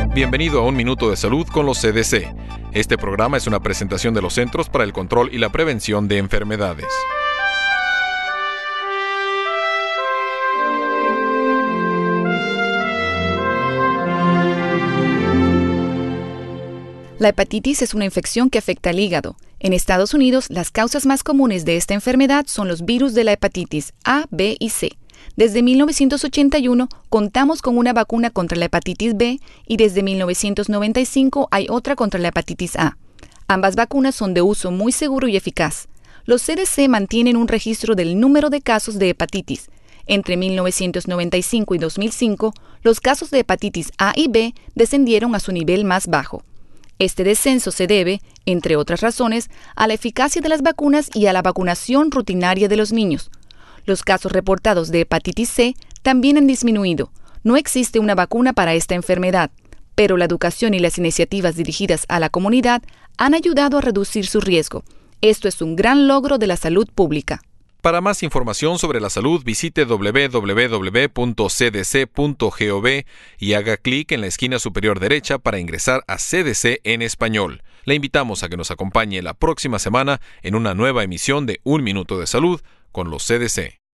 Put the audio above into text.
Bienvenido a Un Minuto de Salud con los CDC. Este programa es una presentación de los Centros para el Control y la Prevención de Enfermedades. La hepatitis es una infección que afecta al hígado. En Estados Unidos, las causas más comunes de esta enfermedad son los virus de la hepatitis A, B y C. Desde 1981 contamos con una vacuna contra la hepatitis B y desde 1995 hay otra contra la hepatitis A. Ambas vacunas son de uso muy seguro y eficaz. Los CDC mantienen un registro del número de casos de hepatitis. Entre 1995 y 2005, los casos de hepatitis A y B descendieron a su nivel más bajo. Este descenso se debe, entre otras razones, a la eficacia de las vacunas y a la vacunación rutinaria de los niños. Los casos reportados de hepatitis C también han disminuido. No existe una vacuna para esta enfermedad, pero la educación y las iniciativas dirigidas a la comunidad han ayudado a reducir su riesgo. Esto es un gran logro de la salud pública. Para más información sobre la salud, visite www.cdc.gov y haga clic en la esquina superior derecha para ingresar a CDC en español. Le invitamos a que nos acompañe la próxima semana en una nueva emisión de Un Minuto de Salud con los CDC.